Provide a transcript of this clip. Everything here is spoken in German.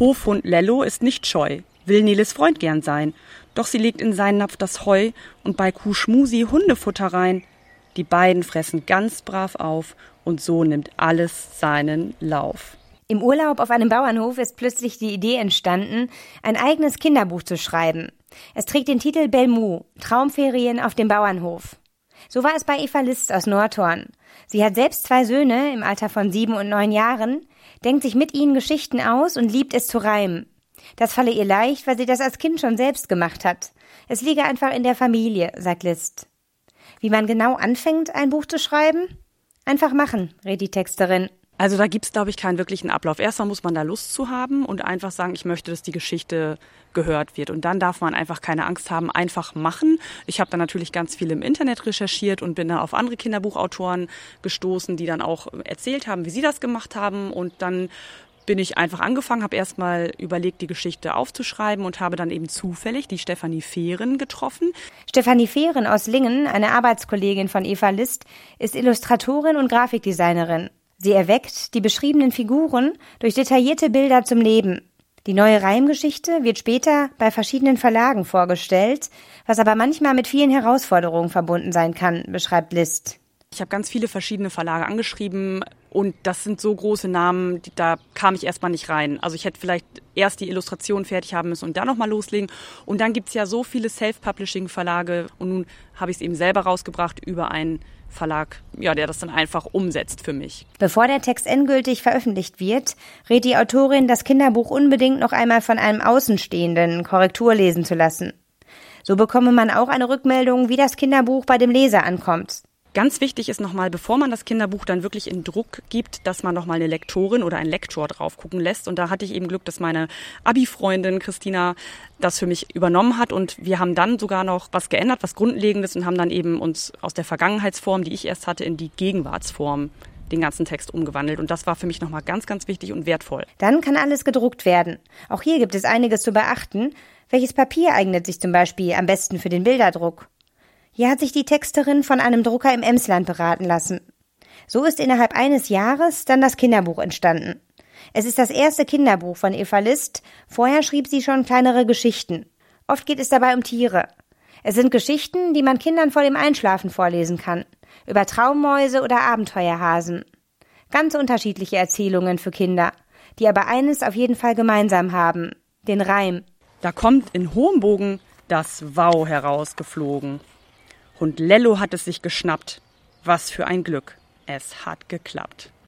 Hofhund Lello ist nicht scheu, will Neles Freund gern sein. Doch sie legt in seinen Napf das Heu und bei Kuh Schmusi Hundefutter rein. Die beiden fressen ganz brav auf und so nimmt alles seinen Lauf. Im Urlaub auf einem Bauernhof ist plötzlich die Idee entstanden, ein eigenes Kinderbuch zu schreiben. Es trägt den Titel Belmu, Traumferien auf dem Bauernhof. So war es bei Eva List aus Nordhorn. Sie hat selbst 2 Söhne im Alter von 7 und 9 Jahren, denkt sich mit ihnen Geschichten aus und liebt es zu reimen. Das falle ihr leicht, weil sie das als Kind schon selbst gemacht hat. Es liege einfach in der Familie, sagt List. Wie man genau anfängt, ein Buch zu schreiben? Einfach machen, rät die Texterin. Also da gibt's, glaube ich, keinen wirklichen Ablauf. Erstmal muss man da Lust zu haben und einfach sagen, ich möchte, dass die Geschichte gehört wird. Und dann darf man einfach keine Angst haben, einfach machen. Ich habe dann natürlich ganz viel im Internet recherchiert und bin dann auf andere Kinderbuchautoren gestoßen, die dann auch erzählt haben, wie sie das gemacht haben. Und dann bin ich einfach angefangen, habe erstmal überlegt, die Geschichte aufzuschreiben und habe dann eben zufällig die Stefanie Fehren getroffen. Stefanie Fehren aus Lingen, eine Arbeitskollegin von Eva List, ist Illustratorin und Grafikdesignerin. Sie erweckt die beschriebenen Figuren durch detaillierte Bilder zum Leben. Die neue Reimgeschichte wird später bei verschiedenen Verlagen vorgestellt, was aber manchmal mit vielen Herausforderungen verbunden sein kann, beschreibt List. Ich habe ganz viele verschiedene Verlage angeschrieben und das sind so große Namen, da kam ich erstmal nicht rein. Also ich hätte vielleicht erst die Illustration fertig haben müssen und dann nochmal loslegen. Und dann gibt's ja so viele Self-Publishing-Verlage und nun habe ich es eben selber rausgebracht über einen Verlag, ja, der das dann einfach umsetzt für mich. Bevor der Text endgültig veröffentlicht wird, rät die Autorin, das Kinderbuch unbedingt noch einmal von einem Außenstehenden Korrektur lesen zu lassen. So bekomme man auch eine Rückmeldung, wie das Kinderbuch bei dem Leser ankommt. Ganz wichtig ist nochmal, bevor man das Kinderbuch dann wirklich in Druck gibt, dass man nochmal eine Lektorin oder einen Lektor drauf gucken lässt. Und da hatte ich eben Glück, dass meine Abi-Freundin Christina das für mich übernommen hat. Und wir haben dann sogar noch was geändert, was Grundlegendes und haben dann eben uns aus der Vergangenheitsform, die ich erst hatte, in die Gegenwartsform den ganzen Text umgewandelt. Und das war für mich nochmal ganz, ganz wichtig und wertvoll. Dann kann alles gedruckt werden. Auch hier gibt es einiges zu beachten. Welches Papier eignet sich zum Beispiel am besten für den Bilderdruck? Hier hat sich die Texterin von einem Drucker im Emsland beraten lassen. So ist innerhalb eines Jahres dann das Kinderbuch entstanden. Es ist das erste Kinderbuch von Eva List. Vorher schrieb sie schon kleinere Geschichten. Oft geht es dabei um Tiere. Es sind Geschichten, die man Kindern vor dem Einschlafen vorlesen kann. Über Traummäuse oder Abenteuerhasen. Ganz unterschiedliche Erzählungen für Kinder, die aber eines auf jeden Fall gemeinsam haben: den Reim. Da kommt in hohem Bogen das Wow herausgeflogen. Und Lello hat es sich geschnappt. Was für ein Glück. Es hat geklappt.